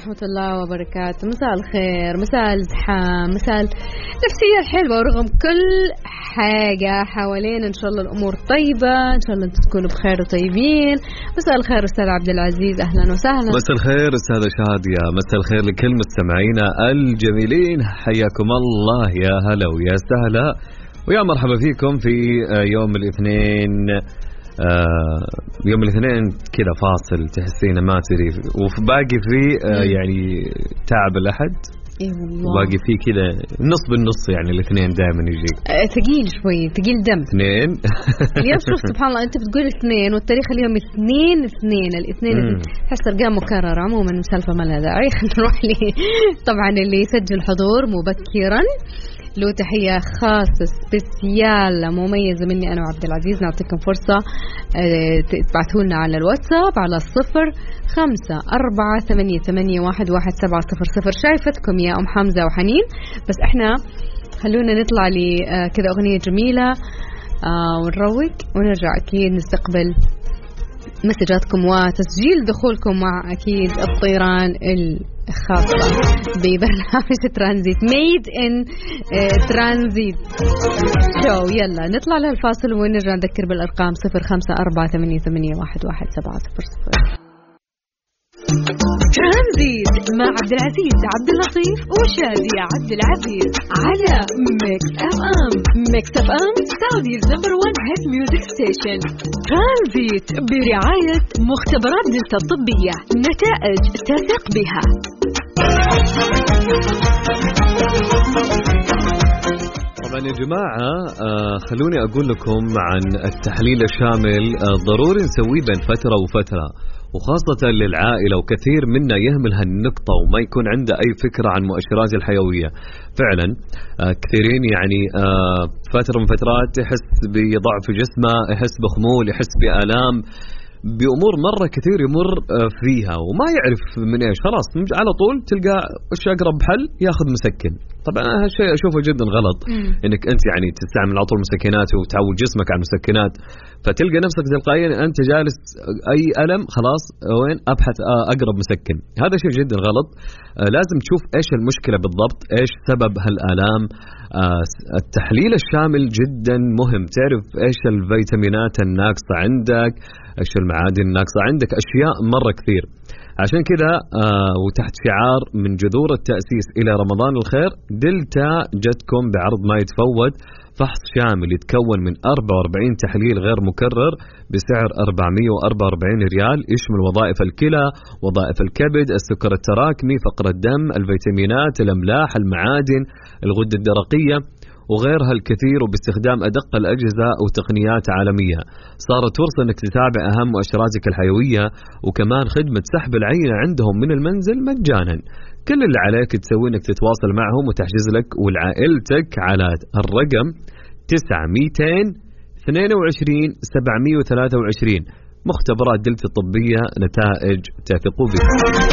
ورحمة الله وبركاته. مساء الخير، مساء الازدحام، مساء النفسية الحلوة، ورغم كل حاجة حوالينا إن شاء الله الأمور طيبة، إن شاء الله تكونوا بخير وطيبين. مساء الخير أستاذ عبد العزيز، أهلا وسهلا. مساء الخير أستاذة شادية، مساء الخير لكل مستمعينا الجميلين، حياكم الله، يا هلا ويا سهلا ويا مرحبا فيكم في يوم الاثنين. يوم الاثنين كذا فاصل تحسينه ما تدري، وباقي فيه يعني تعب الأحد، باقي فيه كذا نص بالنص، يعني الاثنين دائما يجي ثقيل شوي، ثقيل دم. اثنين اليوم شوف سبحان الله، انت بتقول اثنين والتاريخ اليوم الاثنين تحس ارقام مكرره. عموما مسالفه ما لها داعي، خلينا نروح لي. طبعا اللي يسجل حضور مبكرا له تحية خاصة سبيسيال مميزة مني أنا وعبد العزيز. نعطيكم فرصة تبعثوا لنا على الواتساب على 0548811700. شايفتكم يا أم حمزة وحنين، بس إحنا خلونا نطلع لي كذا أغنية جميلة ونروق ونرجع أكيد نستقبل مسجاتكم وتسجيل دخولكم مع أكيد الطيران الخاصة ببرنامج ترانزيت ميد إن ترانزيت شو. يلا نطلع لهالفاصل ونرجع نذكر بالأرقام 0548811700. ترانزيت مع عبد العزيز عبد اللطيف وشادي عبد العزيز على ميكس اف ام. ميكس اف ام سعوديز نمبر 1 هيت ميوزك ستيشن. ترانزيت برعاية مختبرات دلتا الطبية، نتائج تثق بها. طبعا يا جماعة خلوني أقول لكم عن التحليل الشامل، ضروري نسويه بين فترة وفترة، وخاصة للعائلة، وكثير منا يهمل هالنقطة وما يكون عنده أي فكرة عن مؤشرات الحيوية. فعلا كثيرين يعني فترة من فترات يحس بضعف جسمه، يحس بخمول، يحس بآلام، بأمور مرة كثير يمر فيها وما يعرف من إيش. خلاص على طول تلقى وش أقرب حل ياخذ مسكن. طبعا هالشيء أشوفه جدا غلط، إنك أنت يعني تستعمل على طول مسكنات وتعود جسمك على المسكنات، فتلقى نفسك تلقائيا أنت جالس أي ألم خلاص وين أبحث أقرب مسكن. هذا شيء جدا غلط. لازم تشوف إيش المشكلة بالضبط، إيش سبب هالآلام. التحليل الشامل جدا مهم، تعرف إيش الفيتامينات الناقصة عندك، إيش المعادن الناقصة عندك، أشياء مرة كثير. عشان كذا وتحت شعار من جذور التأسيس إلى رمضان الخير، دلتا جتكم بعرض ما يتفوت، فحص شامل يتكون من 44 تحليل غير مكرر بسعر 444 ريال، يشمل وظائف الكلى، وظائف الكبد، السكر التراكمي، فقر الدم، الفيتامينات، الأملاح، المعادن، الغدة الدرقية وغيرها الكثير، وباستخدام أدق الأجهزة وتقنيات عالمية. صارت فرصة أنك تتابع أهم مؤشراتك الحيوية، وكمان خدمة سحب العينة عندهم من المنزل مجانا. كل اللي عليك تسوي أنك تتواصل معهم وتحجز لك ولعائلتك على الرقم 922 723. مختبرات دلتا الطبية، نتائج تثقوا بها.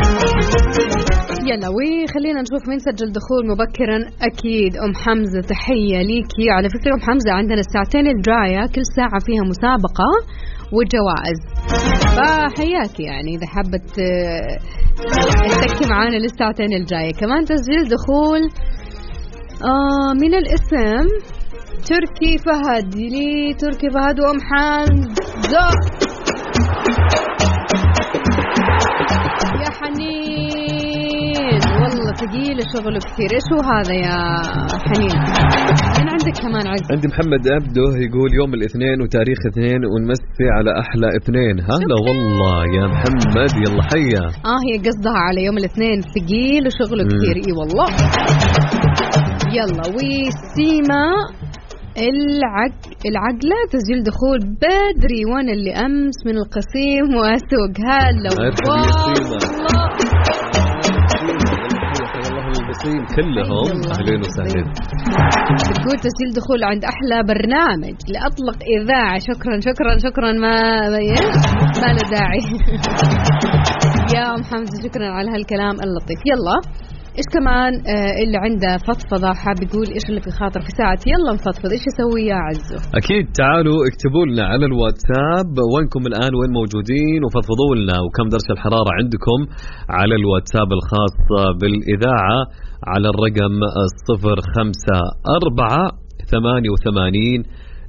يلا وخلينا نشوف مين سجل دخول مبكرا. أكيد أم حمزة تحية ليكي. على فكرة أم حمزة عندنا الساعتين الجاية كل ساعة فيها مسابقة وجوائز، فحياكي يعني إذا حبت تحكي معانا للساعتين الجاية. كمان تسجيل دخول من الاسم تركي فهد. لي تركي فهد وأم حمزة يا حنين، والله ثقيل الشغل كثير. ايش هو هذا يا حنين؟ من عندك كمان عز؟ عندي محمد عبده يقول يوم الاثنين وتاريخ اثنين ونمسي على احلى اثنين. هلا والله يا محمد، يلا حيا. هي قصدها على يوم الاثنين ثقيل وشغله كثير. اي والله. يلا وسيما العقلة تسجيل دخول بدري، وانا اللي امس من القصيم واسوق. هلا والله القصيم كلهم اهلين وسهلين. بتقول تسجيل دخول عند احلى برنامج لاطلق اذاعه. شكرا ما له داعي. يا ام حمزه شكرا على هالكلام اللطيف. يلا إيش كمان اللي عنده فضفضة حاب يقول إيش اللي في خاطر في ساعة يلا نفضفض، إيش يسوي يا عزو؟ أكيد تعالوا اكتبوا لنا على الواتساب وينكم الآن، وين موجودين، وفضفضوا لنا وكم درجة الحرارة عندكم على الواتساب الخاص بالإذاعة على الرقم 054-88-11700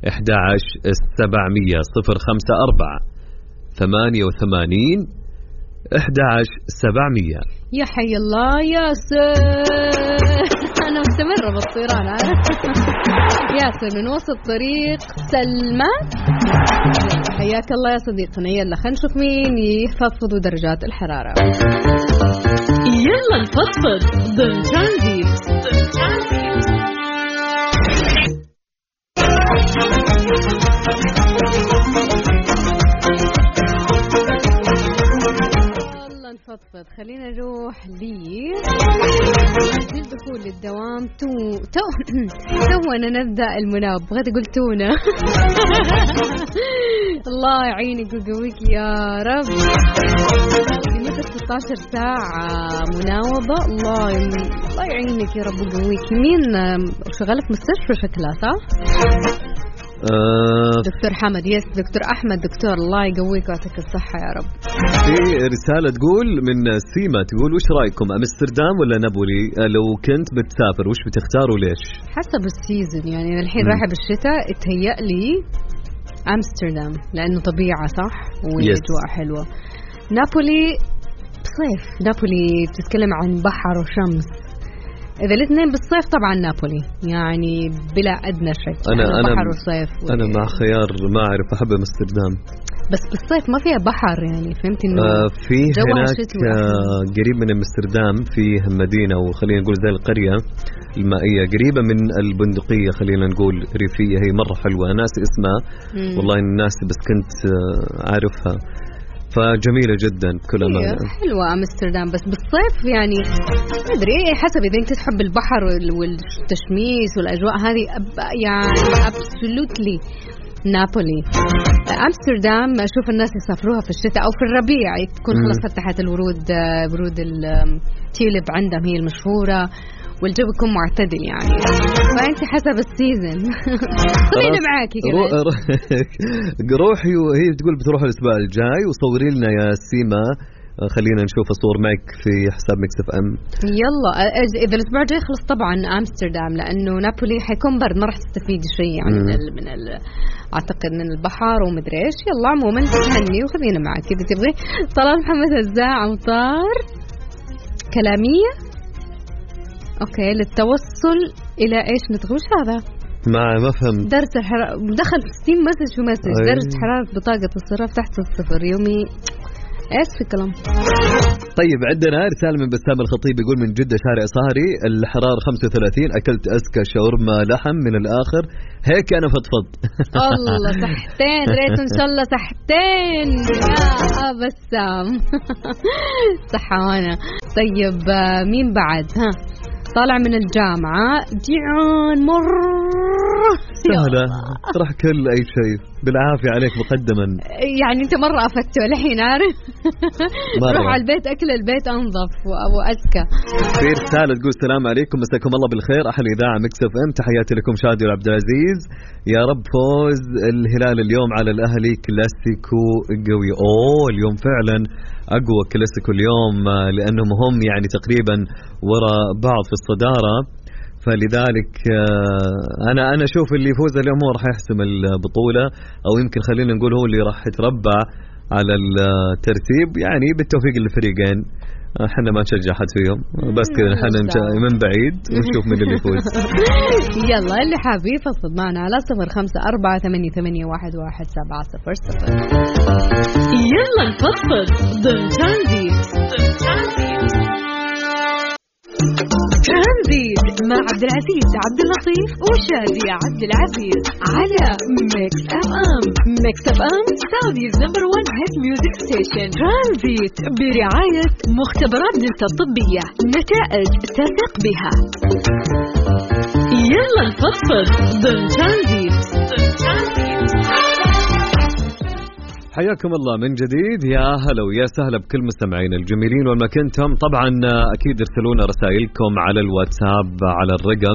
054-88-11700. يا حي الله ياسر. أنا مستمرة بالطيران ياسر من وسط طريق سلمان. حياك الله يا صديقنا. يلا خلينا نشوف مين يفضفضوا درجات الحرارة. يلا نفضفض ضمن ترانزيت. نفضفض. خلينا نروح للدخول للدوام. تونا نبدأ المناوب، بغيت أقول تونا. الله يعينك ويقويك يا رب. لمدة 16 ساعة مناوبة. الله يعينك يا رب ويقويك. مين شغالة في مستشفى شكلها صح؟ دكتور حمد. يس دكتور أحمد. دكتور الله يقويك ويعطيك الصحة يا رب. في رسالة تقول من سيما، تقول وش رأيكم أمستردام ولا نابولي لو كنت بتسافر، وش بتختار وليش؟ حسب السيزن يعني الحين رايحة بالشتاء اتهيأ لي أمستردام لأنه طبيعة صح والأجواء حلوة. نابولي صيف. نابولي تتكلم عن بحر وشمس. إذا الاثنين بالصيف طبعا نابولي يعني بلا أدنى شك. أنا بحر وصيف أنا مع خيار ما أعرف، أحب أمستردام بس بالصيف ما فيها بحر يعني فهمت إنه في هناك قريب من أمستردام فيه مدينة وخلينا نقول زي القرية المائية قريبة من البندقية، خلينا نقول ريفية، هي مرة حلوة ناس اسمها والله الناس بس كنت عارفها، فجميلة جدا كل أمانة. حلوة أمستردام بس بالصيف يعني ما أدري حسب إذا أنت تحب البحر والتشميس والأجواء هذه يعني absolutely نابولي. أمستردام أشوف الناس يسافروها في الشتاء أو في الربيع تكون خلاص فتحت الورود، ورود التيوليب عندهم هي المشهورة والجو يكون معتدل يعني، فأنت حسب السيزن. خلينا معاكي كمان. روحي وهي تقول بتروح الأسبوع الجاي وصوري لنا يا سيما، خلينا نشوف الصور معك في حساب ميكس اف ام. يلا إذا الأسبوع الجاي خلص طبعا أمستردام لأنه نابولي حيكون برد ما راح تستفيد شيء يعني من أعتقد من البحر ومدري إيش. يلا عموما تهني وخلينا معاك إذا تبغي. طلال محمد هزاع أمطار كلامية اوكي للتوصل الى ايش ندخل وش هذا ما فهم درجة الحرارة دخل في ستيم مسج في مسج درجة حرارة بطاقة الصراف تحت الصفر يومي ايش في كلام. طيب عندنا رسالة من بسام الخطيب يقول من جدة شارع صهري الحرارة 35 أكلت أزكى شاورما لحم من الآخر هيك أنا فضفض. الله صحتين ريت إن شاء الله صحتين يا بسام. صحوانا. طيب مين بعد ها طالع من الجامعة جيعان مرة سهلة تروح كل أي شيء بالعافية عليك مقدما يعني أنت مرة أفدته الحين عارف. روح على البيت أكل البيت أنظف وأزكى. في رسالة تقول السلام عليكم مساكم الله بالخير أحلى إذاعة ميكس اف ام تحياتي لكم شادي وعبد العزيز يا رب فوز الهلال اليوم على الأهلي كلاسيكو قوي. اليوم فعلا أقوى كلاسيكو اليوم لأنهم هم يعني تقريبا وراء بعض في الصدارة فلذلك أنا أشوف اللي يفوز اليوم هو راح يحسم البطولة أو يمكن خلينا نقول هو اللي راح يتربع على الترتيب يعني بالتوفيق للفريقين. احنا ما نشجع حد فيهم بس كذا احنا من بعيد ونشوف من اللي يفوز. يلا اللي حابب يفضفض معنا على 0548811700. يلا نفضفض ضمن ترانزيت. ترانزيت مع عبد العزيز عبد اللطيف وشادي عبد العزيز على ميكس اف ام. ميكس اف ام سعوديز نمبر 1 هيت ميوزك ستيشن. ترانزيت برعاية مختبرات دلتا الطبية نتائج تثق بها. يلا نفضفض ضمن ترانزيت. حياكم الله من جديد، يا هلا ويا سهلا بكل مستمعين الجميلين وين ما كنتم. طبعا أكيد ارسلونا رسائلكم على الواتساب على الرقم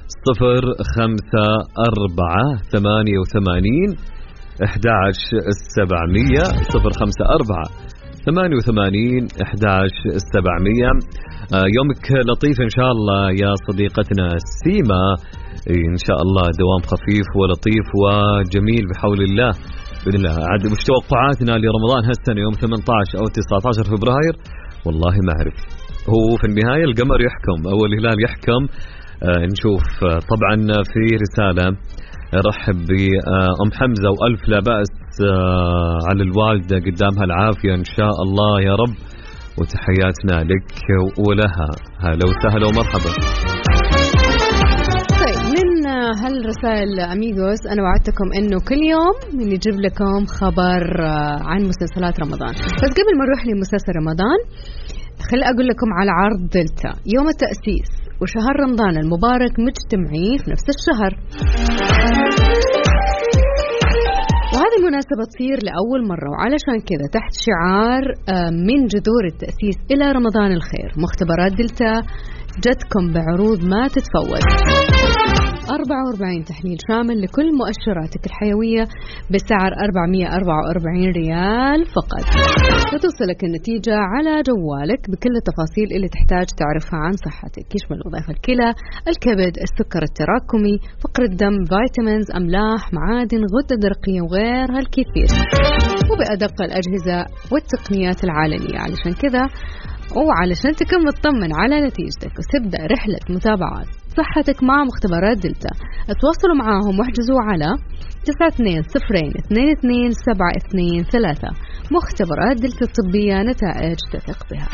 054-88-11700 054-88-11700. يومك لطيف إن شاء الله يا صديقتنا سيما، إن شاء الله دوام خفيف ولطيف وجميل بحول الله بإذن الله. عاد مش توقعاتنا لرمضان هالسنة يوم 18 أو 19 فبراير؟ والله ما أعرف، هو في النهاية القمر يحكم أو الهلال يحكم. نشوف. طبعا في رسالة رحب بأم حمزة وألف لا بأس على الوالدة قدامها العافية إن شاء الله يا رب، وتحياتنا لك ولها. هلا وسهلا ومرحبا. هالرسائل أميغوس أنا وعدتكم إنه كل يوم نجيب لكم خبر عن مسلسلات رمضان. بس قبل ما نروح لمسلسل رمضان خلي أقول لكم على عرض دلتا. يوم التأسيس وشهر رمضان المبارك مجتمعين في نفس الشهر، وهذه المناسبة تصير لأول مرة، وعلشان كذا تحت شعار من جذور التأسيس إلى رمضان الخير، مختبرات دلتا جتكم بعروض ما تتفوت. 44 تحليل شامل لكل مؤشراتك الحيوية بسعر 444 ريال فقط، وتوصلك النتيجة على جوالك بكل التفاصيل اللي تحتاج تعرفها عن صحتك، يشمل وظائف الكلى، الكبد، السكر التراكمي، فقر الدم، فيتامينز، أملاح، معادن، غدة درقية وغيرها الكثير، وبأدق الأجهزة والتقنيات العالمية. علشان كذا وعلشان تكون مطمن على نتيجتك وتبدأ رحلة متابعات صحتك مع مختبرات دلتا، اتواصلوا معاهم واحجزوا على 9202227223. مختبرات دلتا الطبية، نتائج تثق بها.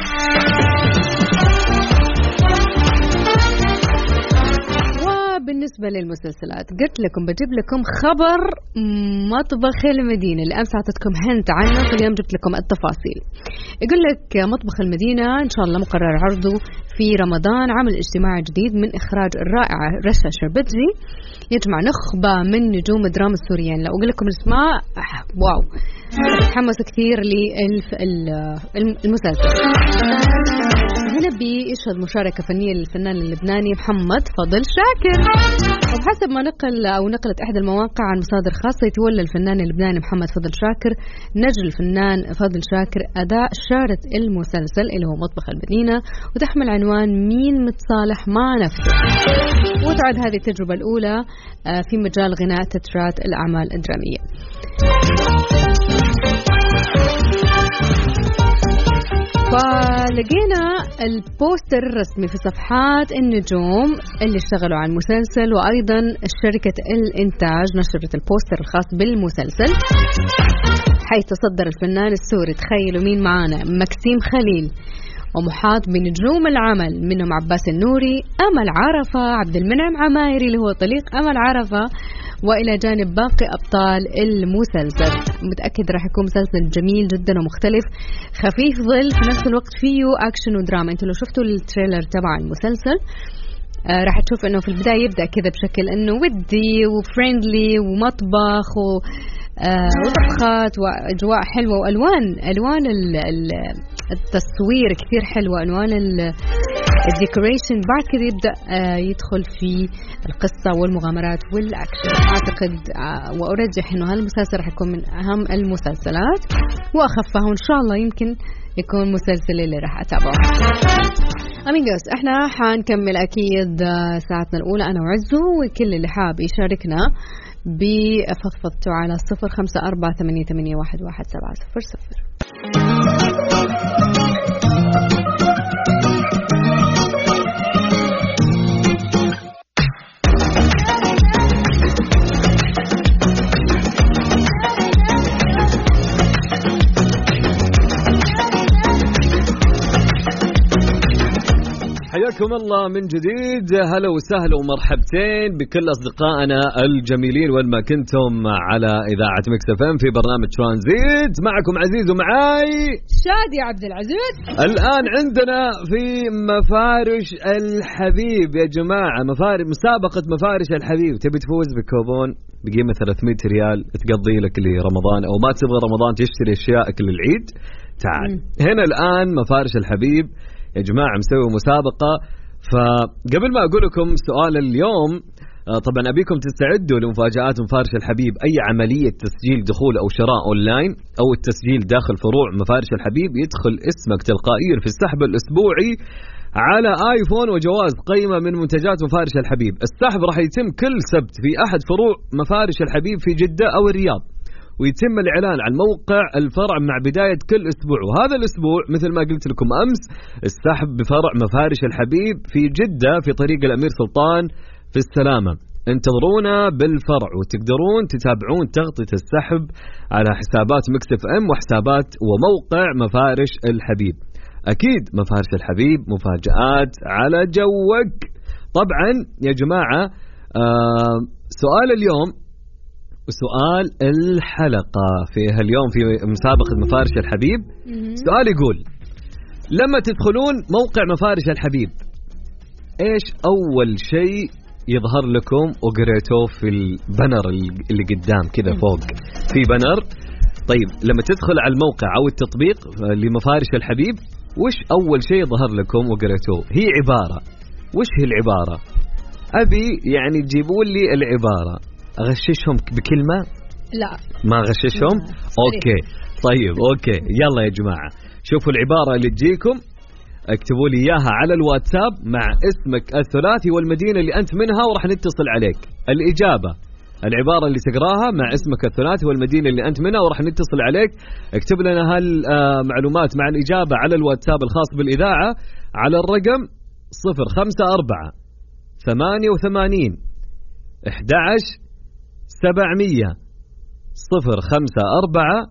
بالنسبة للمسلسلات قلت لكم بجيب لكم خبر مطبخ المدينة اللي أمس أعطتكم هنت عنه، فاليوم جبت لكم التفاصيل. يقول لك مطبخ المدينة إن شاء الله مقرر عرضه في رمضان عمل اجتماعي جديد من إخراج الرائعة رشا شربتجي، يجمع نخبة من نجوم الدراما السوريين. لو أقول لكم الاسماء واو تحمس كثير للمسلسل. هنا بيشهد مشاركة فنية للفنان اللبناني محمد فضل شاكر، وبحسب ما نقلت إحدى المواقع عن مصادر خاصة، يتولى الفنان اللبناني محمد فضل شاكر نجل الفنان فضل شاكر أداء شارة المسلسل اللي هو مطبخ المدينة، وتحمل عنوان مين متصالح مع نفسه. وتعد هذه التجربة الأولى في مجال غناء تترات الأعمال الدرامية. فلقينا البوستر الرسمي في صفحات النجوم اللي اشتغلوا على المسلسل، وأيضا شركة الإنتاج نشرت البوستر الخاص بالمسلسل، حيث تصدر الفنان السوري، تخيلوا مين معانا، مكسيم خليل، ومحاط بنجوم العمل منهم عباس النوري، أمل عرفة، عبد المنعم عمايري اللي هو طليق أمل عرفة، وإلى جانب باقي أبطال المسلسل. متأكد راح يكون مسلسل جميل جدا ومختلف، خفيف ظل في نفس الوقت فيه أكشن ودراما. انتوا لو شفتوا التريلر تبع المسلسل راح تشوف انه في البداية يبدأ كذا بشكل انه ودي وفريندلي ومطبخ وطبخات واجواء حلوة، والوان التصوير كثير حلوة، الوان الديكوريشن. بعد كذا يبدأ يدخل في القصة والمغامرات والأكشن. أعتقد وأرجح إنه هالمسلسل راح يكون من أهم المسلسلات وأخفها، وإن شاء الله يمكن يكون مسلسل اللي راح أتابعه. أميغوس احنا حنكمل أكيد ساعتنا الأولى أنا وعزو، وكل اللي حاب يشاركنا بفضفضته على 0548811700. حياكم الله من جديد، هلا وسهلا ومرحبتين بكل أصدقائنا الجميلين وين ما كنتم على إذاعة ميكس اف ام في برنامج ترانزيت. معكم عزيز ومعاي شادي عبد العزيز. الآن عندنا في مفارش الحبيب يا جماعة، مسابقة مفارش الحبيب. تبي تفوز بكوبون بقيمة 300 ريال تقضي لك لرمضان، أو ما تبغى رمضان تشتري أشيائك للعيد؟ تعال هنا الآن مفارش الحبيب يا جماعة مسوي مسابقة. فقبل ما أقول لكم سؤال اليوم، طبعا أبيكم تستعدوا لمفاجآت مفارش الحبيب. أي عملية تسجيل دخول أو شراء أونلاين أو التسجيل داخل فروع مفارش الحبيب يدخل اسمك تلقائيا في السحب الأسبوعي على آيفون وجوائز قيمة من منتجات مفارش الحبيب. السحب راح يتم كل سبت في أحد فروع مفارش الحبيب في جدة أو الرياض، ويتم الإعلان عن موقع الفرع مع بداية كل أسبوع. وهذا الأسبوع مثل ما قلت لكم أمس السحب بفرع مفارش الحبيب في جدة في طريق الأمير سلطان في السلامة. انتظرونا بالفرع، وتقدرون تتابعون تغطية السحب على حسابات ميكس اف ام وحسابات وموقع مفارش الحبيب. أكيد مفارش الحبيب مفاجآت على جوك. طبعا يا جماعة سؤال اليوم وسؤال الحلقة فيها اليوم في مسابقة مفارش الحبيب. سؤال يقول: لما تدخلون موقع مفارش الحبيب ايش أول شيء يظهر لكم وقريتوه في البنر اللي قدام كذا فوق في بنر؟ طيب لما تدخل على الموقع أو التطبيق لمفارش الحبيب وش أول شيء يظهر لكم وقريتوه؟ هي عبارة. وش هي العبارة؟ أبي يعني تجيبوا لي العبارة. أغششهم بكلمة؟ لا ما أغششهم؟ أوكي طيب أوكي يلا يا جماعة شوفوا العبارة اللي تجيكم، اكتبوا لي إياها على الواتساب مع اسمك الثلاثي والمدينة اللي أنت منها وراح نتصل عليك. الإجابة العبارة اللي تقراها مع اسمك الثلاثي والمدينة اللي أنت منها وراح نتصل عليك. اكتب لنا هالمعلومات مع الإجابة على الواتساب الخاص بالإذاعة على الرقم 054 88 11 700 054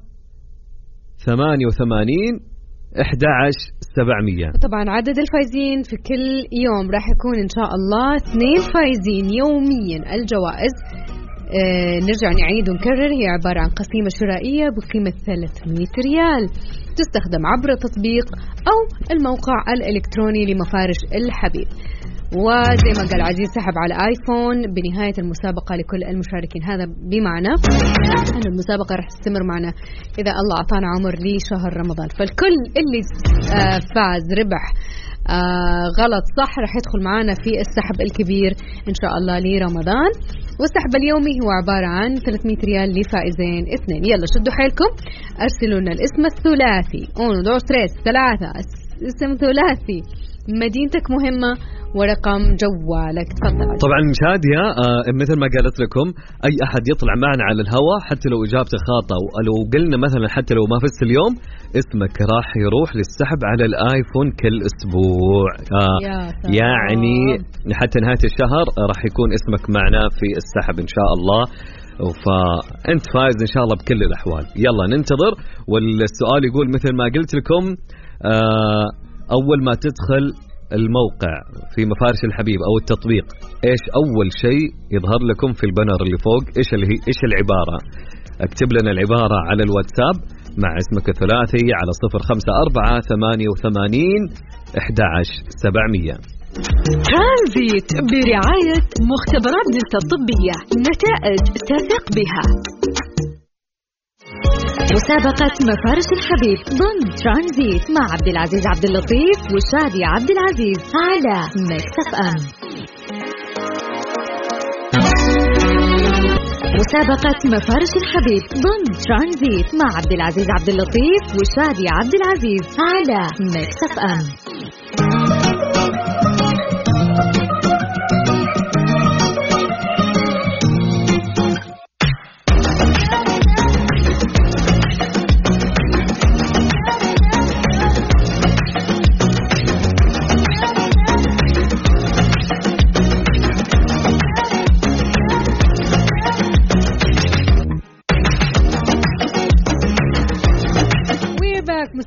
88 11 700. طبعا عدد الفايزين في كل يوم راح يكون إن شاء الله 2 فايزين يوميا. الجوائز نرجع نعيد ونكرر، هي عبارة عن قسيمة شرائية بقيمة 300 ريال تستخدم عبر التطبيق أو الموقع الإلكتروني لمفارش الحبيب. وزي ما قال عزيز سحب على آيفون بنهاية المسابقة لكل المشاركين. هذا بمعنى أن المسابقة رح تستمر معنا إذا الله أعطانا عمر لشهر رمضان. فالكل اللي فاز ربح غلط صح رح يدخل معنا في السحب الكبير إن شاء الله لرمضان. والسحب اليومي هو عبارة عن 300 ريال لفائزين 2. يلا شدوا حيلكم، أرسلوا لنا الاسم الثلاثي 1 2 3 اسم ثلاثي، مدينتك مهمة، ورقم جوالك. تفضل. طبعا شادية مثل ما قالت لكم أي أحد يطلع معنا على الهواء حتى لو إجابته خاطئة، لو قلنا مثلا حتى لو ما فزت اليوم اسمك راح يروح للسحب على الآيفون كل أسبوع. يعني حتى نهاية الشهر راح يكون اسمك معنا في السحب إن شاء الله، فأنت فايز إن شاء الله بكل الأحوال. يلا ننتظر. والسؤال يقول مثل ما قلت لكم أول ما تدخل الموقع في مفارش الحبيب أو التطبيق إيش أول شيء يظهر لكم في البنر اللي فوق؟ إيش العبارة؟ اكتب لنا العبارة على الواتساب مع اسمك الثلاثي على 054 88 11 700. ترانزيت برعاية مختبرات دلتا الطبية، نتائج تثق بها. مسابقة مفارش الحبيب ضمن ترانزيت مع عبد العزيز عبد اللطيف وشادي عبد العزيز على ميكس اف ام. مسابقة مفارش الحبيب ضمن ترانزيت مع عبد العزيز عبد اللطيف وشادي عبد العزيز على ميكس اف ام.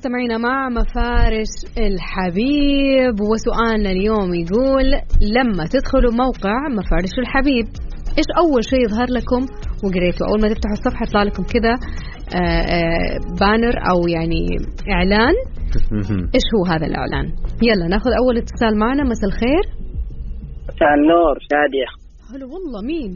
مستمعينا مع مفارش الحبيب، وسؤالنا اليوم يقول لما تدخلوا موقع مفارش الحبيب إيش أول شيء يظهر لكم وقريتوا؟ أول ما تفتحوا الصفحة يطلع لكم كذا بانر أو يعني إعلان. إيش هو هذا الإعلان؟ يلا ناخذ أول اتصال معنا. مساء الخير. مساء النور شادية. هلا والله، مين؟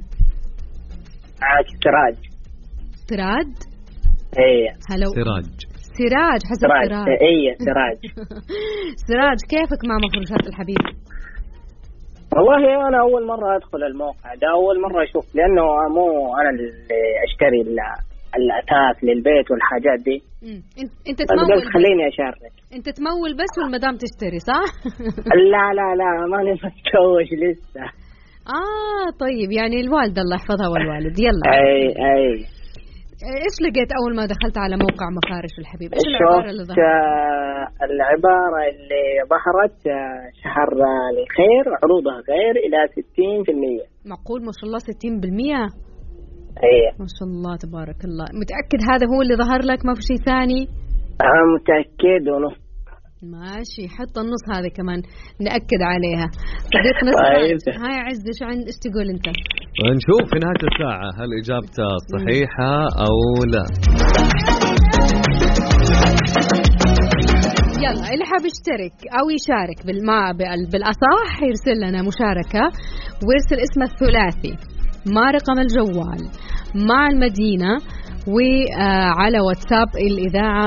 سراج. سراج؟ ايه هلا سراج حسب سراج. ايه سراج. سراج كيفك مع مفروشات الحبيب؟ والله أنا أول مرة أدخل الموقع ده، أول مرة أشوف، لأنه مو أنا اللي أشتري الأثاث للبيت والحاجات دي. أنت تمول؟ خليني أشارك. أنت تمول بس والمدام تشتري صح؟ لا ماني متزوج لسه. طيب يعني الوالدة الله يحفظها والوالد. يلا. أي إيش لقيت أول ما دخلت على موقع مفارش الحبيب؟ إيش العبارة اللي ظهرت؟ العبارة اللي ظهرت شهر الخير عروضها غير إلى 60%. معقول؟ ما شاء الله 60%. ايه ما شاء الله تبارك الله. متأكد هذا هو اللي ظهر لك ما في شيء ثاني؟ متأكد ونص. ماشي، حط النص هذه كمان نأكد عليها. صديقنا هاي عز ايش تقول انت؟ نشوف في نهاية الساعة هل إجابته صحيحة أو لا. يلا اللي حاب يشترك أو يشارك بالأصح يرسل لنا مشاركة ويرسل اسمه الثلاثي مع رقم الجوال مع المدينة وعلى واتساب الإذاعة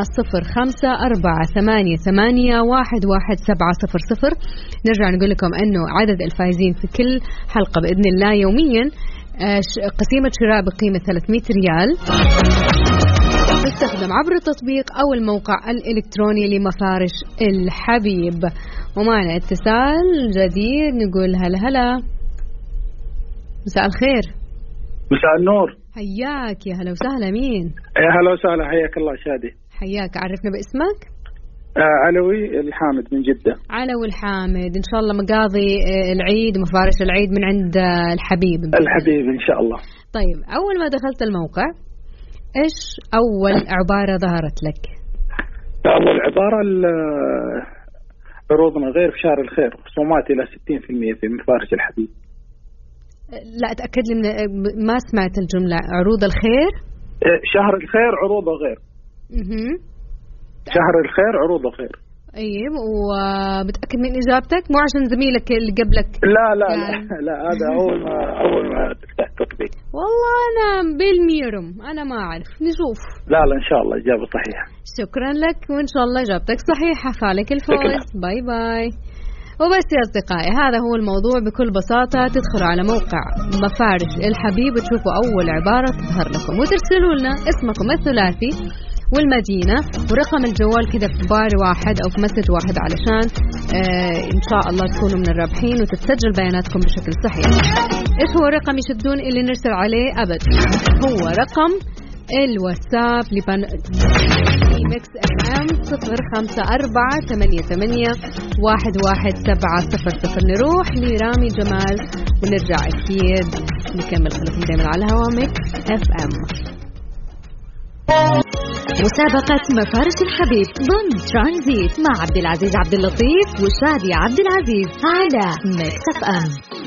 0548811700. نرجع نقول لكم أنه عدد الفائزين في كل حلقة بإذن الله يوميا قسيمة شراء بقيمة 300 ريال تستخدم عبر التطبيق أو الموقع الإلكتروني لمفارش الحبيب. ومعنا اتصال جديد نقول هلا. مساء الخير. مساء النور. حياك يا هلا وسهلا. مين؟ يا هلا وسهلا، حياك الله شادي. حياك، عرفنا باسمك. علوي الحامد من جدة. علوي الحامد، إن شاء الله مقاضي العيد ومفارش العيد من عند الحبيب إن شاء الله. طيب أول ما دخلت الموقع إيش أول عبارة ظهرت لك؟ أول عبارة عروضنا غير في شهر الخير، خصومات إلى 60% في مفارش الحبيب. لا تأكد لي ما سمعت الجملة. عروض الخير؟ شهر الخير عروضه غير. شهر الخير عروضه غير. أيوة، ومتأكد من إجابتك؟ مو عشان زميلك اللي قبلك؟ لا هذا أول ما تفتح تطبيق. والله أنا بالميرم أنا ما أعرف، نشوف. لا إن شاء الله إجابة صحيحة. شكرا لك وإن شاء الله إجابتك صحيحة، فالك الفوز. باي باي. وبس يا أصدقائي هذا هو الموضوع بكل بساطة. تدخلوا على موقع مفارش الحبيب وتشوفوا أول عبارة تظهر لكم وترسلوا لنا اسمكم الثلاثي والمدينة ورقم الجوال كذا في بار واحد أو في مسج واحد علشان إن شاء الله تكونوا من الرابحين وتتسجل بياناتكم بشكل صحيح. إيش هو الرقم يشدون اللي نرسل عليه؟ أبد، هو رقم الواتساب ميكس اف ام 0548811700. نروح لرامي جمال ونرجع أكيد نكمل. خليكم دائما على هوا ميكس اف ام. مسابقة مفارش الحبيب ضمن ترانزيت مع عبد العزيز عبد اللطيف وشادي عبد العزيز على ميكس اف ام.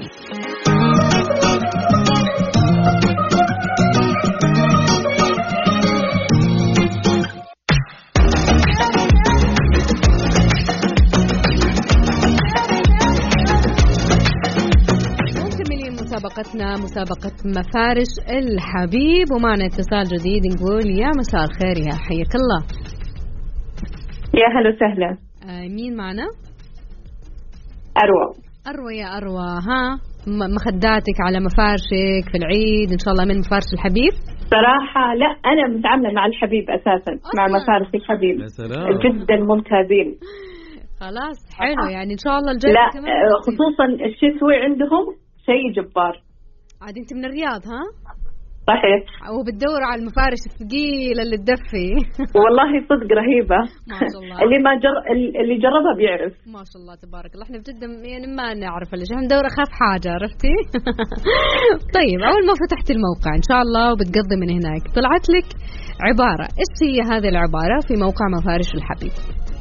مسابقة مفارش الحبيب ومعنا اتصال جديد. نقول يا مساء الخير، يا حياك الله. يا هلا وسهلا. مين معنا؟ أروى يا أروى. مخداتك على مفارشك في العيد إن شاء الله من مفارش الحبيب؟ صراحة لا، أنا متعاملة مع الحبيب أساسا مع مفارش الحبيب. جدا ممتازين. خلاص حلو، يعني إن شاء الله الجاي. لا خصوصا الشتوي عندهم شيء جبار. عاد أنت من الرياض؟ صحيح. وبتدور على المفارش الثقيلة اللي تدفي. والله صدق رهيبة. ما شاء الله. اللي جربها بيعرف. ما شاء الله تبارك الله. احنا بجد يعني ما نعرف اللي احنا ندور أخاف حاجة، عرفتي؟ طيب أول ما فتحت الموقع إن شاء الله وبتقضي من هناك طلعت لك عبارة، إيش هي هذه العبارة في موقع مفارش الحبيب؟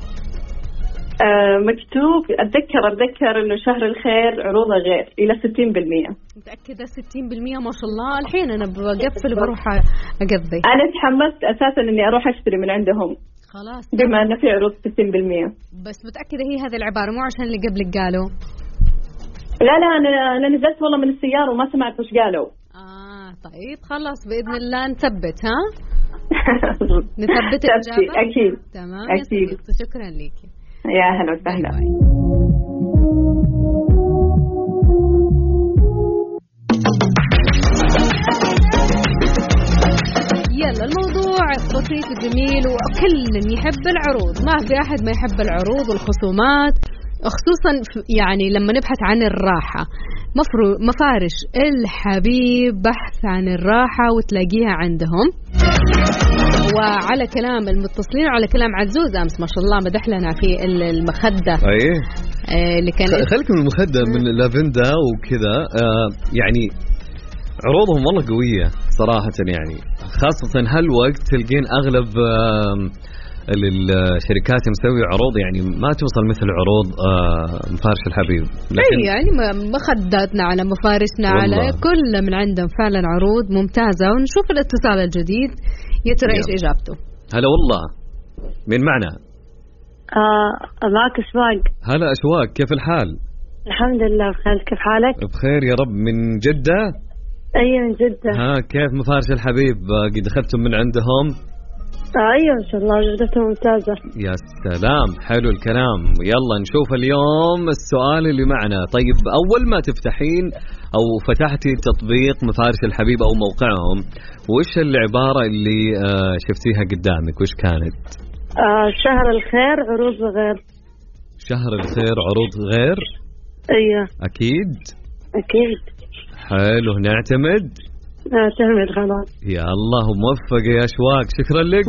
مكتوب أتذكر إنه شهر الخير عروضه غير إلى 60%. متأكدة 60%؟ ما شاء الله. الحين أنا بقفل وبروح أقضي. أنا تحمست أساسا إني أروح أشتري من عندهم. خلاص. بما أنه في عروض 60%. بس متأكدة هي هذه العبارة مو عشان اللي قبلك قالوا؟ لا أنا نزلت والله من السيارة وما سمعت وش قالوا. طيب خلاص بإذن الله نثبت. ها؟ نثبت الإجابة. أكيد. تمام. أكيد. شكرا لك. يا هلا وسهلا. يلا الموضوع بسيط وجميل وكل يحب العروض، ما في أحد ما يحب العروض والخصومات، خصوصا يعني لما نبحث عن الراحة. مفارش الحبيب بحث عن الراحة وتلاقيها عندهم. وعلى كلام المتصلين وعلى كلام عزوز أمس ما شاء الله مدح لنا في المخدة. اللي كان خليك من المخدة من لافندا وكذا. يعني عروضهم والله قوية صراحة، يعني خاصة هالوقت تلقين أغلب الشركات مسوي عروض يعني ما توصل مثل عروض مفارش الحبيب. يعني مخداتنا على مفارشنا والله. على كل من عندهم فعلا عروض ممتازة. ونشوف الاتصال الجديد يا ترى ايش اجابته. هلا والله، مين معنا؟ معك أشواق. هلا أشواق، كيف الحال؟ الحمد لله بخير، كيف حالك؟ بخير يا رب. من جدة؟ أيوة من جدة. كيف مفارش الحبيب؟ قد أخذتم من عندهم؟ أيوة إن شاء الله جودتها ممتازة. يا سلام، حلو الكلام. يلا نشوف اليوم السؤال اللي معنا. طيب أول ما تفتحين أو فتحتي تطبيق مفارش الحبيب أو موقعهم، وش العبارة اللي شفتيها قدامك؟ وش كانت؟ شهر الخير عروض غير. شهر الخير عروض غير؟ أيوة أكيد. أكيد. حلو، نعتمد؟ نعتمد خلاص. يا الله موفق يا أشواق، شكرا لك.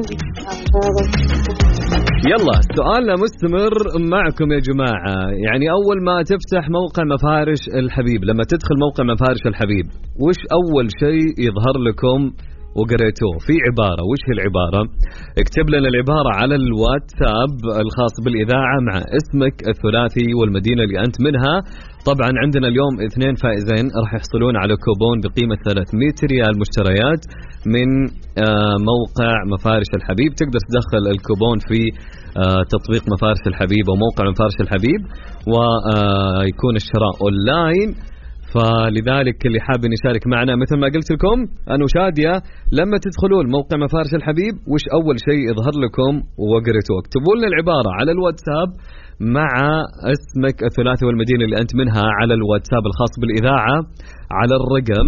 يلا سؤالنا مستمر معكم يا جماعة. يعني أول ما تفتح موقع مفارش الحبيب، لما تدخل موقع مفارش الحبيب وش أول شيء يظهر لكم وقريتوه؟ في عبارة، وش هي العبارة؟ اكتب لنا العبارة على الواتساب الخاص بالإذاعة مع اسمك الثلاثي والمدينة اللي أنت منها. طبعا عندنا اليوم 2 فائزين راح يحصلون على كوبون بقيمة 300 ريال مشتريات من موقع مفارش الحبيب. تقدر تدخل الكوبون في تطبيق مفارش الحبيب أو موقع مفارش الحبيب، ويكون الشراء أونلاين. فلذلك اللي حاب يشارك معنا مثل ما قلت لكم أنا وشادية، لما تدخلون موقع مفارش الحبيب وش أول شيء يظهر لكم وقريتوه؟ اكتبوا لنا العبارة على الواتساب مع اسمك الثلاثي والمدينة اللي أنت منها على الواتساب الخاص بالإذاعة على الرقم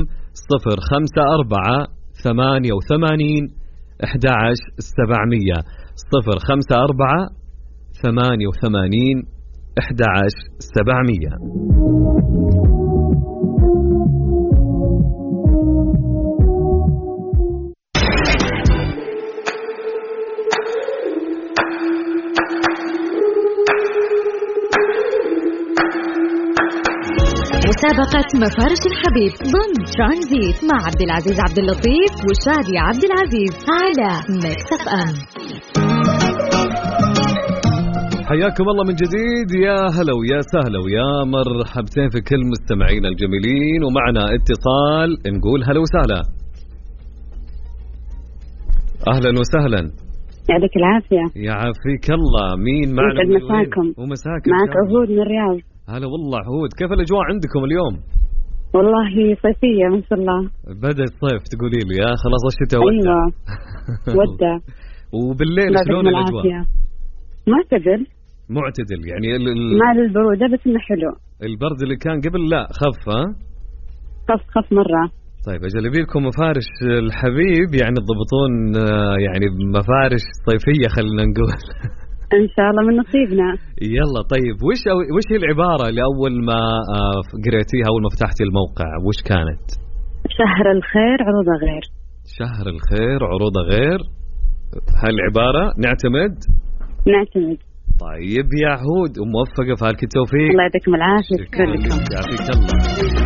054-88-11700 054-88-11700. مسابقة مفارش الحبيب ضمن ترانزيت مع عبد العزيز عبد اللطيف وشادي عبد العزيز على ميكس اف ام. حياكم الله من جديد، يا هلا ويا سهلا ويا مرحبتين في كل مستمعينا الجميلين. ومعنا اتصال، نقول هلا وسهلا. اهلا وسهلا. يعطيك العافية. يعافيك الله. مين معنا؟ مساكم. ومساكم. معك عهود من الرياض. هلا والله عهود، كيف الأجواء عندكم اليوم؟ والله صيفية ما شاء الله. بدأ الصيف تقولي لي؟ يا خلاص الشتاء ودع. أيوة ودع. وبالليل شلون الأجواء؟ معتدل. معتدل يعني مع البرودة بس إنه حلو. البرد اللي كان قبل لا خف. خف مرة. طيب أجل أبيكم مفارش الحبيب يعني تضبطون يعني مفارش صيفية خلينا نقول. إن شاء الله من نصيبنا. يلا طيب وش هي العبارة اللي أول ما قريتيها أول ما فتحتي الموقع وش كانت؟ شهر الخير عروض غير. شهر الخير عروضه غير، هالعبارة نعتمد. طيب يا عهود وموفقة فالك التوفيق. الله يعطيكم العافية. شكرا لكم. يعطيك الله.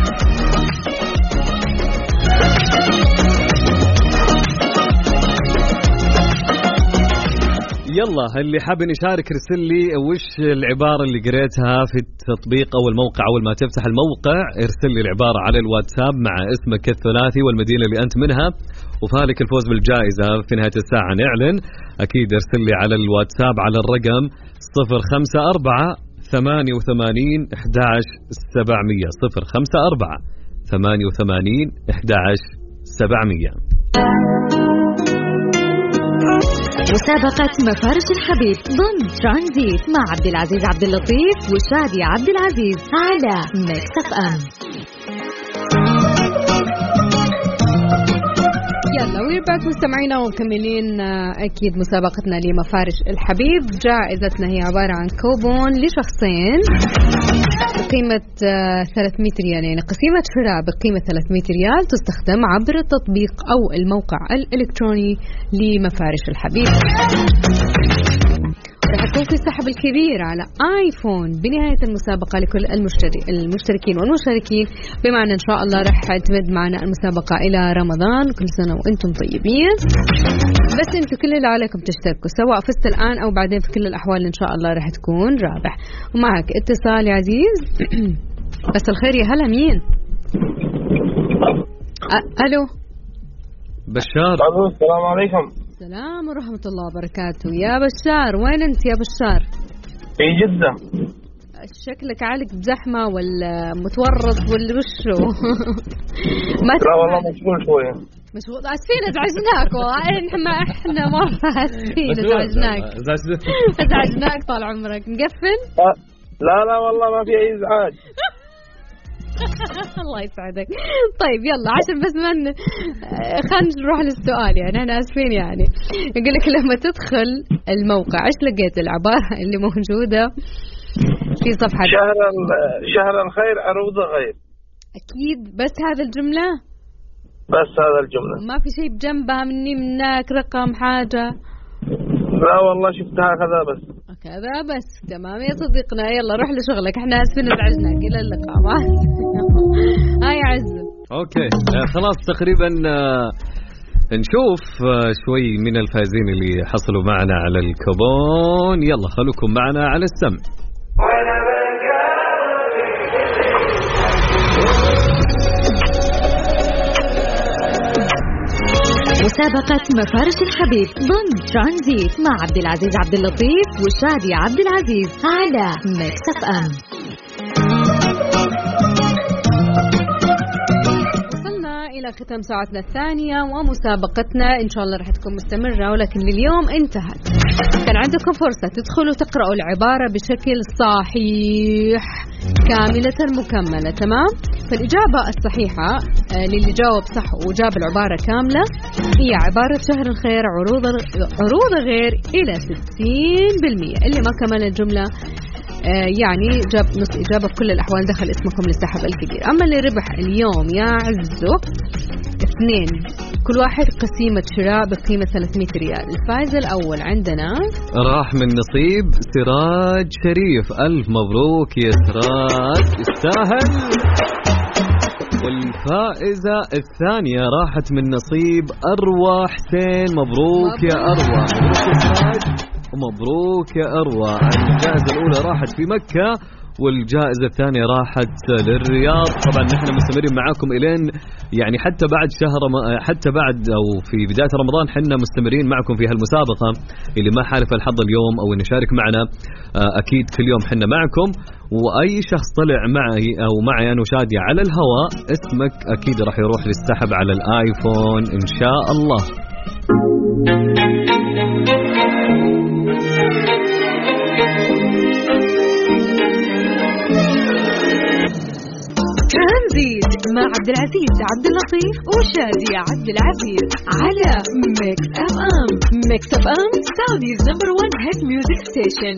يلا اللي حاب يشارك رسل لي وش العبارة اللي قريتها في التطبيق أو الموقع. أول ما تفتح الموقع ارسل لي العبارة على الواتساب مع اسمك الثلاثي والمدينة اللي أنت منها، وفالك الفوز بالجائزة في نهاية الساعة نعلن. أكيد ارسل لي على الواتساب على الرقم 054 88 11 700 054 88 11 700. مسابقة مفارش الحبيب ضمن ترانزيت مع عبد العزيز عبد اللطيف وشادي عبد العزيز على ميكس اف ام. يلا ويربعك مستمعينا ومكملين أكيد مسابقتنا لمفارش الحبيب. جائزتنا هي عبارة عن كوبون لشخصين بقيمة 300 ريال، يعني قسيمة شراء بقيمة 300 ريال تستخدم عبر التطبيق أو الموقع الإلكتروني لمفارش الحبيب. راح يكون في السحب الكبير على آيفون بنهاية المسابقة لكل المشتركين والمشاركين، بما أن إن شاء الله راح تمد معنا المسابقة إلى رمضان. كل سنة وأنتم طيبين. بس أنتم كل اللي عليكم تشتركوا، سواء فزت الآن أو بعدين، في كل الأحوال إن شاء الله راح تكون رابح. ومعك اتصال يا عزيز. بس الخير يا هلا، مين؟ ألو بشار. السلام عليكم. السلام ورحمة الله وبركاته. يا بشار وين أنت يا بشار؟ في جدة. شكلك عالق بزحمة ولا متورط ولا وشو؟ لا والله مشغول شوية. مشغول. أسفين أزعجناك والله. إحنا مرة أسفين أزعجناك طال عمرك. نقفل؟ لا والله ما في أي إزعاج. الله يسعدك. طيب يلا عشان بس خلينا نروح للسؤال. يعني أنا أسفين. يعني يقول لك لما تدخل الموقع إيش لقيت العبارة اللي موجودة في صفحة شهر الخير عروضه غير. أكيد بس هذا الجملة. ما في شيء بجنبها مني منك رقم حاجة. لا والله شفتها كذا بس. تمام يا صديقنا. يلا روح لشغلك. احنا اسفين ازعجناك. الى اللقاء. هاي عزة. اوكي خلاص تقريبا نشوف شوي من الفائزين اللي حصلوا معنا على الكوبون. يلا خلوكم معنا على السمع. مسابقة مفارش الحبيب ضمن ترانزيت مع عبد العزيز عبد اللطيف وشادي عبد العزيز على ميكس اف ام. وصلنا إلى ختام ساعتنا الثانية ومسابقتنا إن شاء الله رح تكون مستمرة، ولكن لليوم انتهت. كان عندكم فرصة تدخلوا تقرأوا العبارة بشكل صحيح كاملة مكملة. تمام؟ فالإجابة الصحيحة للي جاوب صح وجاب العبارة كاملة هي عبارة شهر الخير عروض غير إلى 60%. اللي ما كمل الجملة يعني جاب نص إجابة. في كل الأحوال دخل اسمكم للسحب الكبير. أما اللي ربح اليوم يا عزو 2 كل واحد قسيمة شراء بقيمة 300 ريال. الفائز الأول عندنا راح من نصيب سراج شريف. ألف مبروك يا سراج، استاهل. والفائزة الثانية راحت من نصيب أروى حسين. مبروك يا أروى. مبروك يا أروى. الجائزة الأولى راحت في مكة والجائزة الثانية راحت للرياض. طبعا نحن مستمرين معاكم إلين يعني حتى بعد أو في بداية رمضان حنا مستمرين معكم في هالمسابقة. اللي ما حالف الحظ اليوم أو إن يشارك معنا أكيد كل يوم حنا معكم. وأي شخص طلع معي أو معي أنا وشادي على الهواء اسمك أكيد راح يروح للسحب على الآيفون إن شاء الله. ترانزيت مع عبد العزيز عبد اللطيف وشادي عبد العزيز على ميكس اف ام. ميكس اف ام سعوديز نمبر 1 هيت ميوزك ستيشن.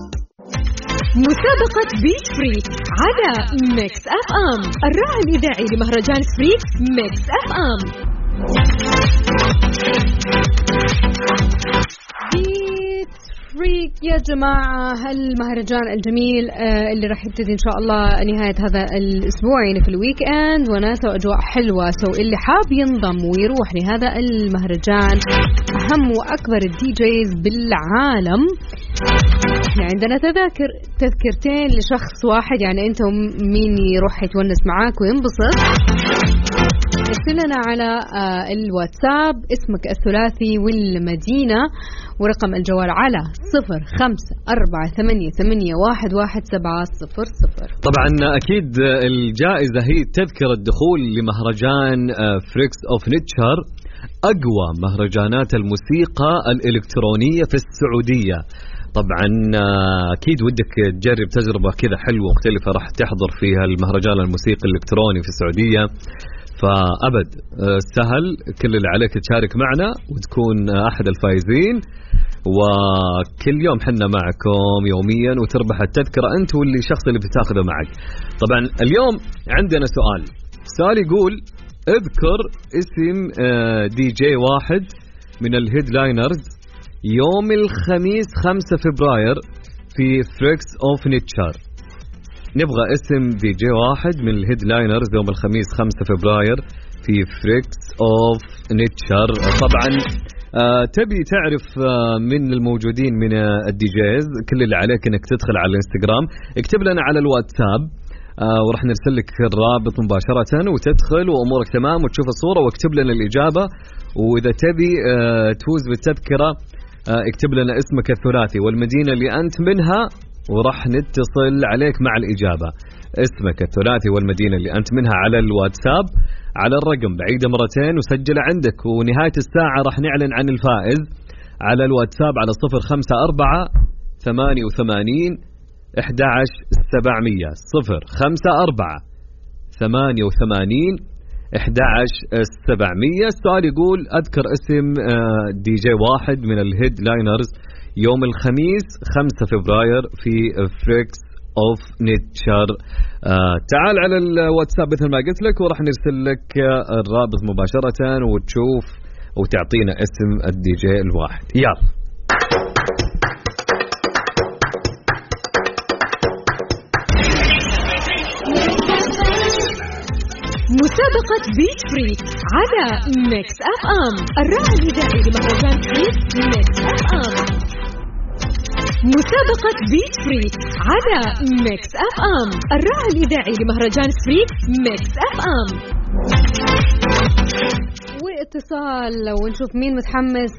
مسابقة بيت فريك على ميكس اف ام، الراعي الإذاعي لمهرجان فريك ميكس اف ام. فريك يا جماعة، المهرجان الجميل اللي راح يبتدي إن شاء الله نهاية هذا الأسبوع يعني في الويك إند، وناسة وأجواء حلوة. اللي حاب ينضم ويروح لهذا المهرجان أهم وأكبر الدي جيز بالعالم، يعني عندنا تذكرتين لشخص واحد، يعني أنت مين يروح يتونس معاك وينبسط. ارسل لنا على الواتساب اسمك الثلاثي والمدينة ورقم الجوال على 0548811700. طبعا أكيد الجائزة هي تذكرة دخول لمهرجان فريكس أوف نيتشر، أقوى مهرجانات الموسيقى الإلكترونية في السعودية. طبعا أكيد ودك تجرب تجربة كذا حلوة مختلفة، راح تحضر فيها المهرجان الموسيقى الإلكتروني في السعودية، فأبد سهل. كل اللي عليك تشارك معنا وتكون أحد الفائزين، وكل يوم حنا معكم يوميا وتربح التذكرة أنت واللي شخص اللي بتاخذه معك. طبعا اليوم عندنا سؤال يقول اذكر اسم دي جي واحد من الهيدلاينرز يوم الخميس 5 فبراير في فريكس أوف نيتشر. نبغى اسم دي جي واحد من الهيدلاينرز يوم الخميس 5 فبراير في فريكس أوف نيتشر. طبعا تبي تعرف من الموجودين من الدي جيز، كل اللي عليك انك تدخل على الانستغرام، اكتب لنا على الواتساب ورح نرسل لك الرابط مباشرة وتدخل وامورك تمام وتشوف الصورة واكتب لنا الإجابة. واذا تبي تفوز بالتذكرة اكتب لنا اسمك الثلاثي والمدينة اللي أنت منها وراح نتصل عليك مع الإجابة. اسمك الثلاثي والمدينة اللي أنت منها على الواتساب على الرقم بعيدة مرتين وسجل عندك، ونهاية الساعة راح نعلن عن الفائز على الواتساب على 054-88-11700 054-88-11700. السؤال يقول أذكر اسم دي جي واحد من الهيد لاينرز يوم الخميس 5 فبراير في فريكس أوف نيتشر. تعال على الواتساب مثل ما قلت لك وراح نرسل لك الرابط مباشرة وتشوف وتعطينا اسم الدي جي الواحد. يلا مسابقة بيت فريك على ميكس اف ام، الراعي الإذاعي لمهرجان فريك ميكس اف ام. مسابقة بيت فريك على ميكس اف ام، الراعي الإذاعي لمهرجان فريك ميكس اف ام. واتصال ونشوف مين متحمس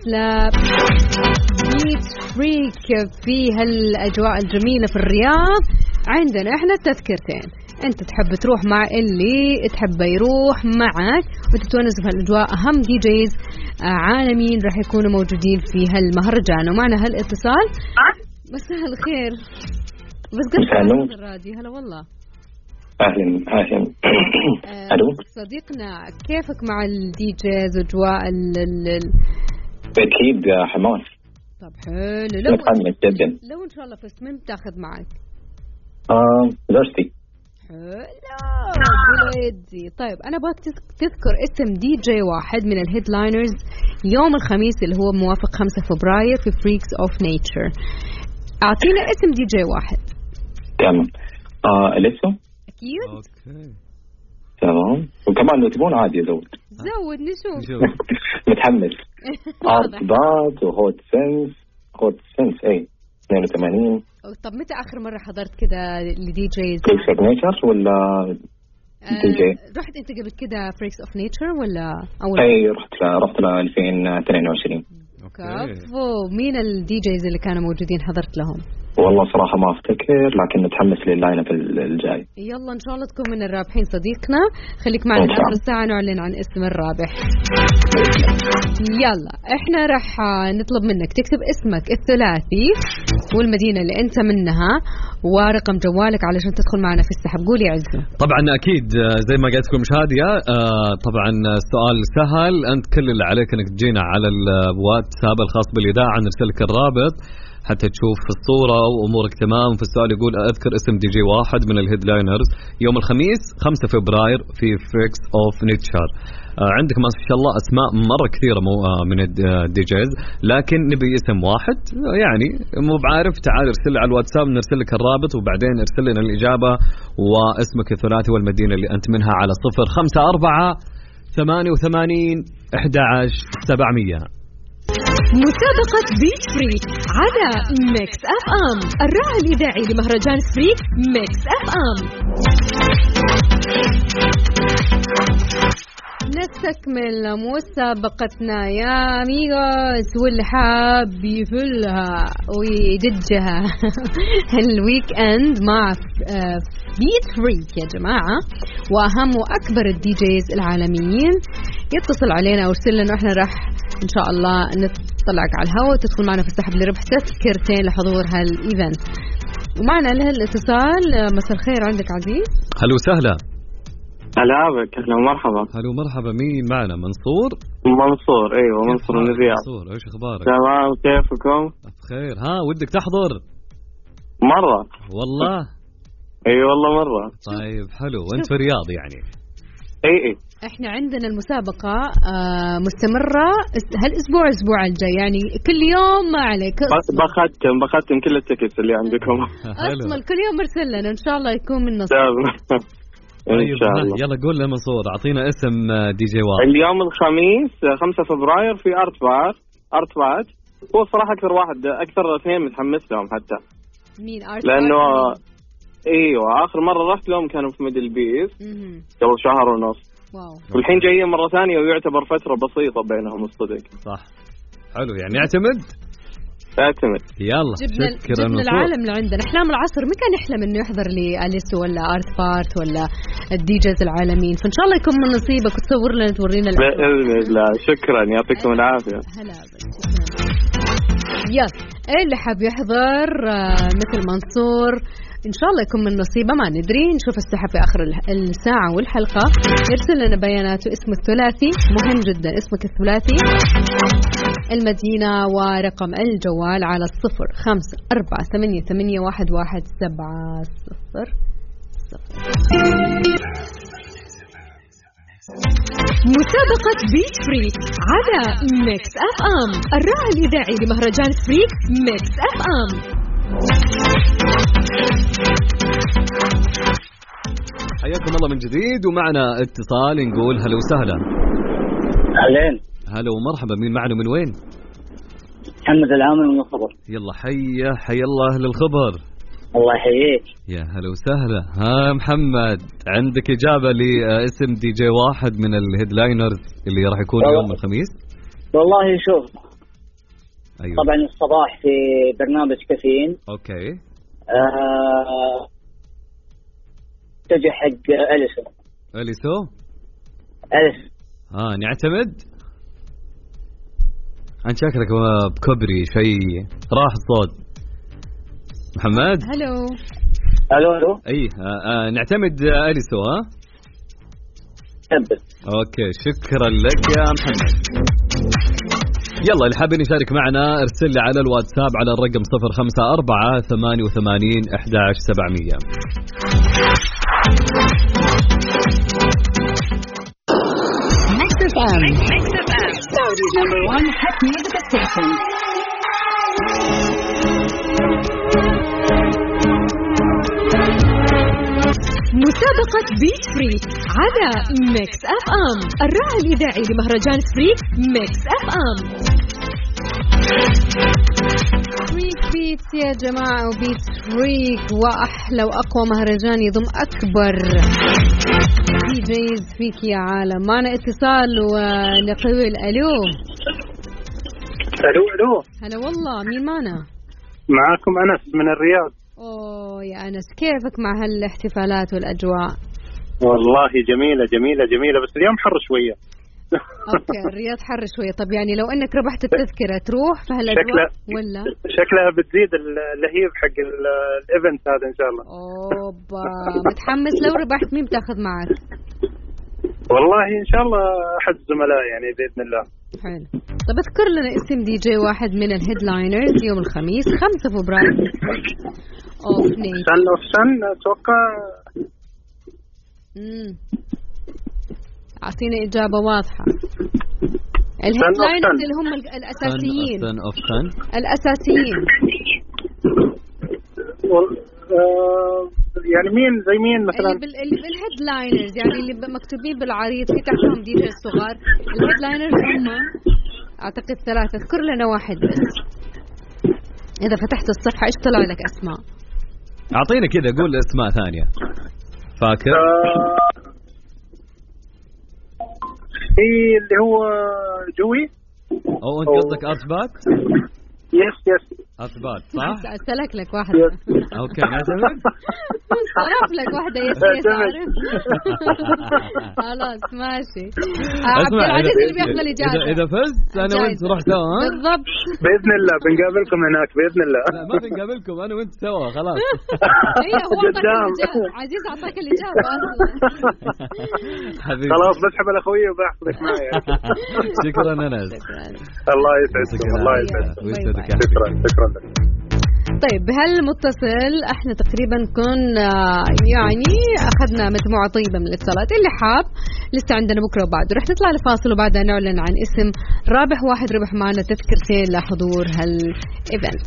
لبيت فريك في هالأجواء الجميلة في الرياض. عندنا احنا التذكرتين، انت تحب تروح مع اللي تحب يروح معك وتتونس في هالأجواء. أهم دي جيز عالميين راح يكونوا موجودين في هالمهرجان. ومعنا هالاتصال. مساء الخير. بس قلت الراديو. هلا والله. أهلا. ألو صديقنا، كيفك مع الدي جيز وأجواء أكيد حماس. طب حلو. لو إن شاء الله فزت من بتاخذ معك؟ زوجتي. حلو يدي. طيب أنا باك تذكر اسم دي جي واحد من الهيدلاينرز يوم الخميس اللي هو موافق 5 فبراير في فريكس أوف نيتشر. أعطينا اسم دي جي واحد. تمام. أليسو. أكيد. تمام. وكمان لو تبون عادي زود نشوف. متحمس. أرتباط وهوت سنس أي 82. طب متى آخر مرة حضرت كده لدي جيز؟ فريكس أوف نيتشر ولا دي جي؟ رحت أنت قبل كده فريكس أوف نيتشر ولا أول؟ أي رحت ل 2022. كفو. مين الدي جيز اللي كانوا موجودين حضرت لهم؟ والله صراحة ما أفتكر، لكن متحمس لللاين اب الجاي. يلا إن شاء الله تكون من الرابحين صديقنا. خليك معنا آخر الساعة نعلن عن اسم الرابح. يلا إحنا راح نطلب منك تكتب اسمك الثلاثي والمدينة اللي أنت منها ورقم جوالك علشان تدخل معنا في السحب. قول يا عزة. طبعا أكيد زي ما قلت لكم شادية، طبعا السؤال سهل. أنت كل اللي عليك أنك تجينا على الواتساب الخاص بالإذاعة نرسلك الرابط. حتى تشوف الصورة وأمورك تمام. في السؤال يقول أذكر اسم دي جي واحد من الهيدلاينرز يوم الخميس 5 فبراير في فيكس أوف نيتشر. عندك ما شاء الله أسماء مرة كثيرة من الدي جيز، لكن نبي اسم واحد يعني مو بعارف. تعال ارسل على الواتساب نرسل لك الرابط، وبعدين ارسل لنا الإجابة واسمك الثلاثي والمدينة اللي أنت منها على 0548811700. مسابقة بيت فريك على ميكس اف ام، الراعي الإذاعي لمهرجان فريك ميكس اف ام. نستكمل مسابقتنا يا أميغوس، واللي حاب يفلها ويدجها الويك اند مع بيت فريك يا جماعة، وأهم وأكبر الدي جيز العالميين يتصل علينا ويرسل لنا، احنا راح إن شاء الله نطلعك على الهواء وتدخل معنا في السحب لربح تذكرتين لحضور هالإيفنت. ومعنا لهالاتصال مساء الخير، عندك عزيز؟ هلا وسهلا. هلا بك، اهلا ومرحبا. هلا ومرحبا، مين معنا؟ منصور؟ منصور، ايوه منصور من الرياض. منصور، ايش اخبارك؟ تمام، كيفكم؟ بخير. ها ودك تحضر؟ مرة والله؟ اي والله مرة. طيب حلو، وانت في الرياض يعني؟ اي احنا عندنا المسابقة مستمرة هالاسبوع الاسبوع الجاي، يعني كل يوم ما عليك. بختم كل التكست اللي عندكم. اصلا كل يوم ارسل لنا ان شاء الله يكون من نصيب. إن شاء الله. يلا قول لنا منصور، أعطينا اسم دي جي واحد. اليوم الخميس 5 فبراير في أرت بات. هو صراحة أكثر اثنين متحمس لهم حتى. مين أرت لأنه أيوة آخر مرة رحت لهم كانوا في ميدل بيس قبل شهر ونص. واو. والحين جايين مرة ثانية ويعتبر فترة بسيطة بينهم الصدق. صح. حلو يعني اعتمد. يلا جبنا العالم اللي عندنا. احلام العصر ما كان يحلم انه يحضر لي أليسو ولا ارت بارت ولا الدي جيز العالمين، فان شاء الله يكون من نصيبك وتصور لنا تورينا باذن الله. شكرا، يعطيكم العافيه. هلا بك. يلا اللي حاب يحضر مثل منصور ان شاء الله يكون من نصيبه، ما ندري، نشوف السحب في اخر الساعه والحلقه. يرسل لنا بياناته، اسمه الثلاثي مهم جدا، اسمك الثلاثي، المدينه ورقم الجوال على 0548811700. مسابقة بيت فريك على ميكس اف ام، الراعي الإذاعي لمهرجان فريك ميكس اف ام. حياكم الله من جديد، ومعنا اتصال نقول هلا وسهلا. أهلين. هلا ومرحبا، مين معنا من وين؟ محمد العامل من الخبر. يلا حي الله أهل الخبر. الله يحييك. يا هلا وسهلا. ها محمد، عندك إجابة لاسم دي جي واحد من الهيدلاينرز اللي راح يكون يوم الخميس؟ والله شوف، أيوة. طبعا الصباح في برنامج كافيين. اوكي. تجي حق أليسو. نعتمد. أنت شكلك بكبري شيء راح الصوت. محمد. هلو. اي نعتمد أليسو. اوكي، شكرا لك يا محمد. يلا اللي حابين يشارك معنا ارسل لي على الواتساب على الرقم 0548811700. Saudi's number 1 hit music station. مسابقة بيت فريك على ميكس اف ام، الراعي الإذاعي لمهرجان فريك ميكس اف ام. فريك بيتس يا جماعة، وبيت فريك وأحلى وأقوى مهرجان يضم أكبر دي جيز فيك يا عالم. معنا اتصال ونقول ألو. هلا والله، مين معنا؟ معاكم أنس من الرياض. أوه يا أنس، كيفك مع هالاحتفالات والأجواء؟ والله جميلة بس اليوم حر شوية. أوكي، الرياض حر شوية. طب يعني لو إنك ربحت التذكرة تروح في هالأجواء ولا؟ شكلها بتزيد اللهيب حق الإيفنت هذا إن شاء الله. أوبا، متحمس. لو ربحت مين بتاخذ معك؟ والله إن شاء الله أحد الزملاء يعني بإذن الله. حلو. طب اذكر لنا اسم دي جي واحد من الهيدلاينرز يوم الخميس 5 فبراير. اوف سن اتوقع. اعطينا اجابه واضحه. الهيدلاينرز اللي هم الاساسيين. الاساسيين يعني مين زي مين مثلا؟ اللي بالهيدلاينرز يعني اللي مكتوبين بالعريض في تحتهم دي جي الصغار. الهيدلاينرز هم اعتقد 3. اذكر لنا واحد بس. اذا فتحت الصفحه ايش طلع لك اسماء؟ اعطينا كذا قول اسماء ثانيه فاكر. اللي هو جوي. او انت قصدك ارتبات؟ يس أثبات صح؟ أسألك لك واحدة. أوكي نعتمد. صرف لك واحدة يس عارف. خلاص ماشي. عبد العزيز اللي بياخذ الإجازة. إذا فزت أنا وأنت نروح سوا. بالضبط. بإذن الله بنقابلكم هناك بإذن الله. لا ما بنقابلكم أنا وأنت سوا خلاص. هي هو عزيز أعطاك الإجابة أصلا. خلاص بسحب الأخوي وبأخذك معي. شكرا أنس. الله يسعدك. الله يسعدك. شكرا لك. طيب بهالمتصل احنا تقريبا كنا يعني اخذنا مجموعه طيبه من الاتصالات. اللي حاب لسه عندنا بكره وبعد رح نطلع لفاصل وبعدها نعلن عن اسم رابح واحد ربح معنا تذكرتين لحضور هالايفنت.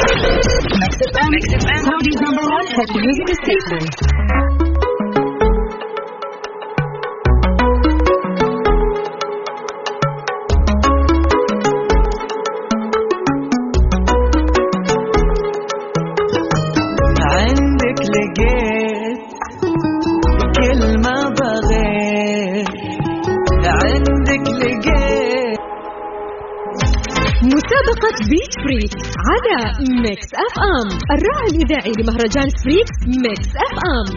مسابقة بيت فريك على ميكس اف ام، الراعي الإذاعي لمهرجان فريك ميكس اف ام.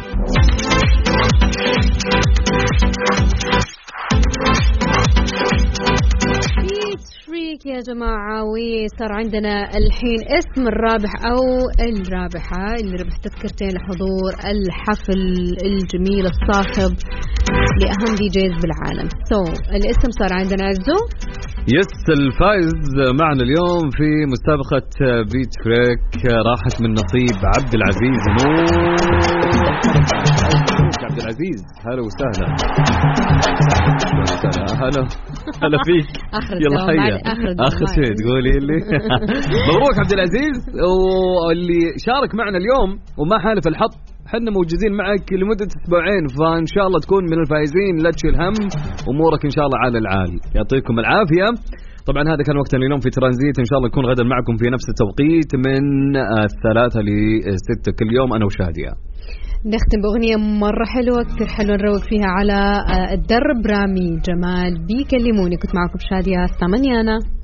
بيت فريك يا جماعة، وصار عندنا الحين اسم الرابح أو الرابحة اللي ربح تذكرتين لحضور الحفل الجميل الصاخب لأهم دي جيز بالعالم. الاسم صار عندنا عزو. يس الفائز معنا اليوم في مسابقة بيت فريك راحت من نصيب عبد العزيز عبد العزيز. هلا وسهلا. هلا فيك. يلا حيا آخر شيء تقولي لي. مبروك عبد العزيز، واللي شارك معنا اليوم وما حالف الحظ حنا موجودين معك لمدة 2 أسبوع، فإن شاء الله تكون من الفائزين. لا تشيل هم، أمورك إن شاء الله على العال. يعطيكم العافية. طبعا هذا كان وقتنا اليوم في ترانزيت، إن شاء الله نكون غدا معكم في نفس التوقيت من 3 ل 6 كل يوم أنا وشادية. نختم بأغنية مرة حلوة كتير حلوة نروق فيها على الدرب. رامي جمال بيكلموني. كنت معكم شادية. استمني أنا.